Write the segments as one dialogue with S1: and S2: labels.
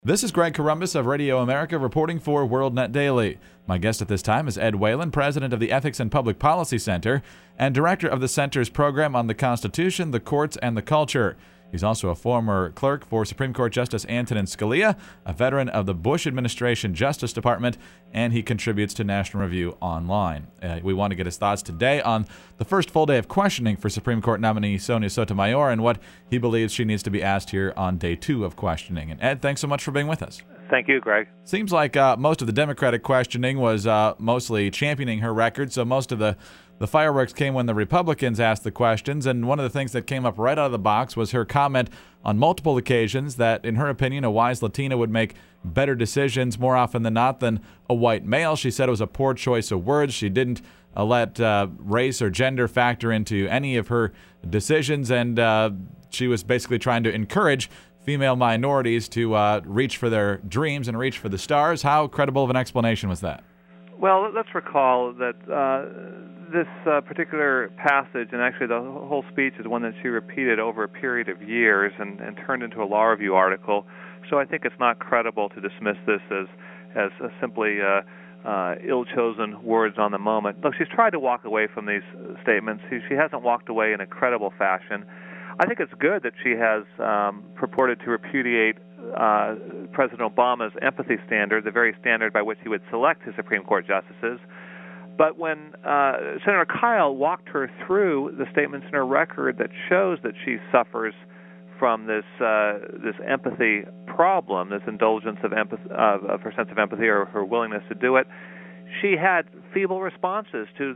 S1: This is Greg Corombos of Radio America reporting for WorldNet Daily. My guest at this time is Ed Whalen, president of the Ethics and Public Policy Center and director of the center's program on the Constitution, the courts, and the culture. He's also a former clerk for Supreme Court Justice Antonin Scalia, a veteran of the Bush administration Justice Department, and he contributes to National Review Online. We want to get his thoughts today on the first full day of questioning for Supreme Court nominee Sonia Sotomayor and what he believes she needs to be asked here on day 2 of questioning. And Ed, thanks so much for being with us.
S2: Thank you, Greg.
S1: Seems like most of the Democratic questioning was mostly championing her record, so most of the fireworks came when the Republicans asked the questions, and one of the things that came up right out of the box was her comment on multiple occasions that, in her opinion, a wise Latina would make better decisions more often than not than a white male. She said it was a poor choice of words. She didn't let race or gender factor into any of her decisions, and she was basically trying to encourage female minorities to reach for their dreams and reach for the stars. How credible of an explanation was that?
S2: Well, let's recall that this particular passage, and actually the whole speech, is one that she repeated over a period of years and turned into a law review article. So I think it's not credible to dismiss this as simply ill-chosen words on the moment. Look, she's tried to walk away from these statements. She hasn't walked away in a credible fashion. I think it's good that she has purported to repudiate President Obama's empathy standard, the very standard by which he would select his Supreme Court justices. But when Senator Kyl walked her through the statements in her record that shows that she suffers from this empathy problem, this indulgence of her sense of empathy or her willingness to do it, she had feeble responses to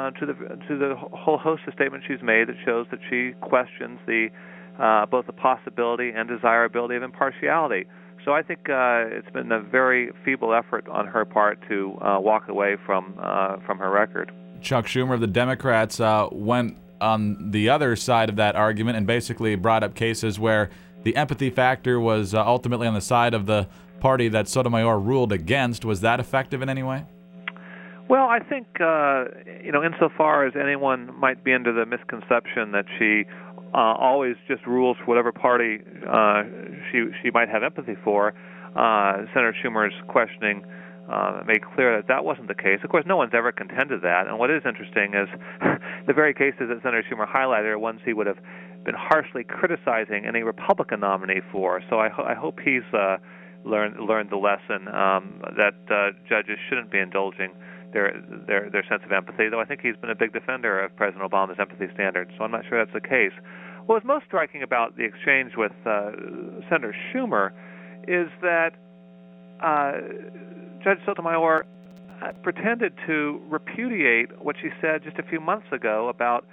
S2: the whole host of statements she's made that shows that she questions both the possibility and desirability of impartiality. So I think it's been a very feeble effort on her part to walk away from her record.
S1: Chuck Schumer of the Democrats went on the other side of that argument and basically brought up cases where the empathy factor was ultimately on the side of the party that Sotomayor ruled against. Was that effective in any way?
S2: Well, I think, insofar as anyone might be under the misconception that she always just rules for whatever party she might have empathy for, Senator Schumer's questioning made clear that wasn't the case. Of course, no one's ever contended that, and what is interesting is the very cases that Senator Schumer highlighted are ones he would have been harshly criticizing any Republican nominee for. So I hope he's learned the lesson that judges shouldn't be indulging their sense of empathy, though I think he's been a big defender of President Obama's empathy standards, so I'm not sure that's the case. What was most striking about the exchange with Senator Schumer is that Judge Sotomayor pretended to repudiate what she said just a few months ago about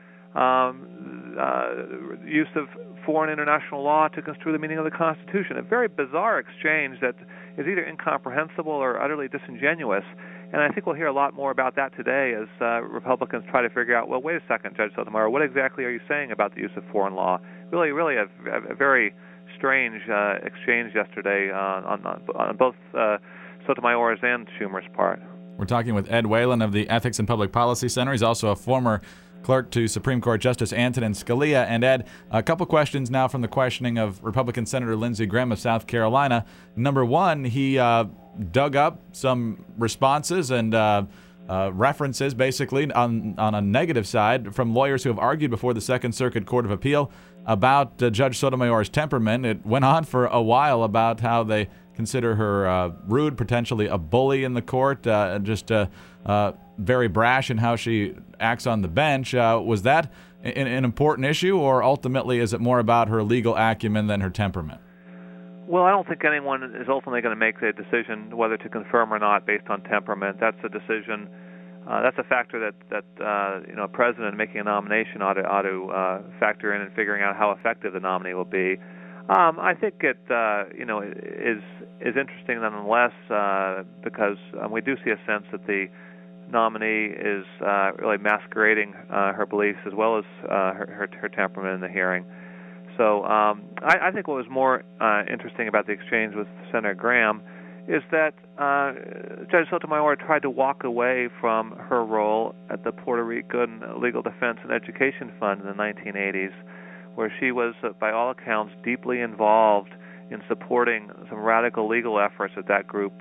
S2: use of foreign international law to construe the meaning of the Constitution. A very bizarre exchange that is either incomprehensible or utterly disingenuous. And I think we'll hear a lot more about that today as Republicans try to figure out, well, wait a second, Judge Sotomayor, what exactly are you saying about the use of foreign law? Really a very strange exchange yesterday on both Sotomayor's and Schumer's part.
S1: We're talking with Ed Whalen of the Ethics and Public Policy Center. He's also a former clerk to Supreme Court Justice Antonin Scalia. And Ed, a couple questions now from the questioning of Republican Senator Lindsey Graham of South Carolina. Number one, he dug up some responses and references, basically, on a negative side from lawyers who have argued before the Second Circuit Court of Appeal about Judge Sotomayor's temperament. It went on for a while about how they consider her rude, potentially a bully in the court, just very brash in how she acts on the bench. Was that an important issue, or ultimately is it more about her legal acumen than her temperament?
S2: Well, I don't think anyone is ultimately going to make the decision whether to confirm or not based on temperament. That's a decision. That's a factor that a president making a nomination ought to factor in figuring out how effective the nominee will be. I think it is interesting nonetheless because we do see a sense that the nominee is really masquerading her beliefs as well as her temperament in the hearing. So I think what was more interesting about the exchange with Senator Graham is that Judge Sotomayor tried to walk away from her role at the Puerto Rican Legal Defense and Education Fund in the 1980s, where she was, by all accounts, deeply involved in supporting some radical legal efforts that group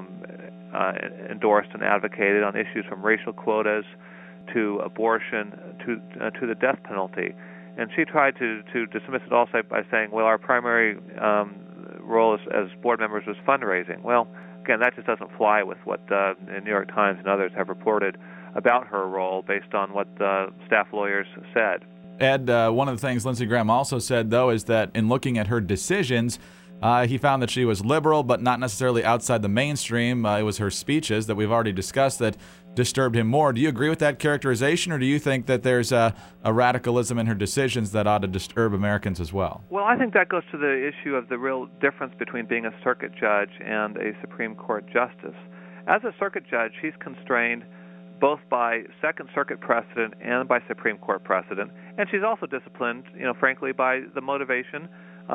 S2: endorsed and advocated on issues from racial quotas to abortion to the death penalty. And she tried to dismiss it also by saying, well, our primary role as board members was fundraising. Well, again, that just doesn't fly with what the New York Times and others have reported about her role based on what staff lawyers said.
S1: Ed, one of the things Lindsey Graham also said, though, is that in looking at her decisions, he found that she was liberal, but not necessarily outside the mainstream. It was her speeches that we've already discussed that disturbed him more. Do you agree with that characterization, or do you think that there's a radicalism in her decisions that ought to disturb Americans as well?
S2: Well, I think that goes to the issue of the real difference between being a circuit judge and a Supreme Court justice. As a circuit judge, she's constrained both by Second Circuit precedent and by Supreme Court precedent, and she's also disciplined, frankly, by the motivation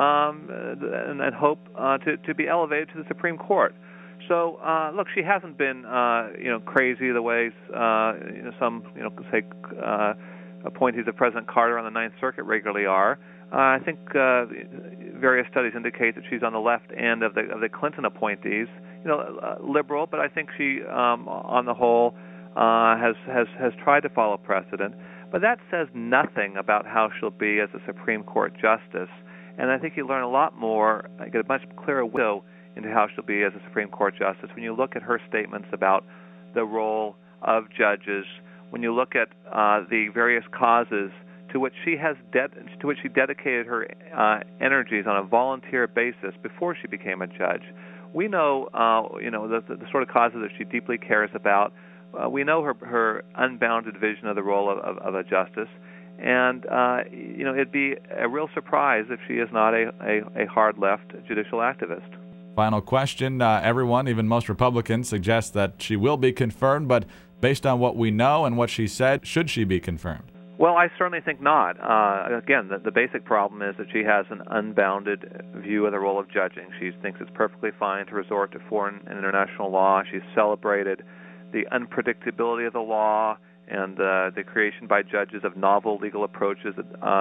S2: and hope to be elevated to the Supreme Court. So, look, she hasn't been, crazy the way some, say, appointees of President Carter on the Ninth Circuit regularly are. I think various studies indicate that she's on the left end of the Clinton appointees. Liberal, but I think she, on the whole, has tried to follow precedent. But that says nothing about how she'll be as a Supreme Court justice. And I think you learn a lot more, get a much clearer window into how she'll be as a Supreme Court justice when you look at her statements about the role of judges, when you look at the various causes to which she dedicated her energies on a volunteer basis before she became a judge. We know, the sort of causes that she deeply cares about. We know her unbounded vision of the role of a justice. And, it'd be a real surprise if she is not a hard left judicial activist.
S1: Final question. Everyone, even most Republicans, suggest that she will be confirmed, but based on what we know and what she said, should she be confirmed?
S2: Well, I certainly think not. Again, the basic problem is that she has an unbounded view of the role of judging. She thinks it's perfectly fine to resort to foreign and international law. She's celebrated the unpredictability of the law and the creation by judges of novel legal approaches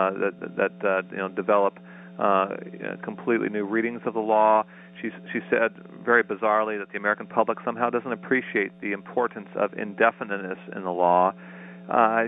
S2: that develop completely new readings of the law. She said very bizarrely that the American public somehow doesn't appreciate the importance of indefiniteness in the law. I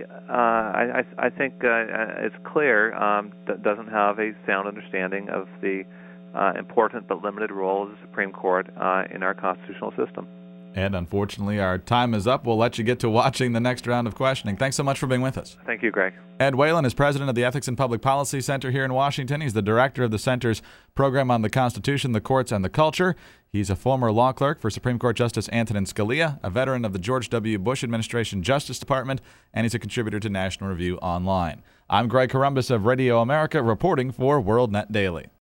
S2: think it's clear that doesn't have a sound understanding of the important but limited role of the Supreme Court in our constitutional system.
S1: And unfortunately, our time is up. We'll let you get to watching the next round of questioning. Thanks so much for being with us.
S2: Thank you, Greg.
S1: Ed Whalen is president of the Ethics and Public Policy Center here in Washington. He's the director of the center's program on the Constitution, the courts, and the culture. He's a former law clerk for Supreme Court Justice Antonin Scalia, a veteran of the George W. Bush administration Justice Department, and he's a contributor to National Review Online. I'm Greg Corombos of Radio America, reporting for WorldNet Daily.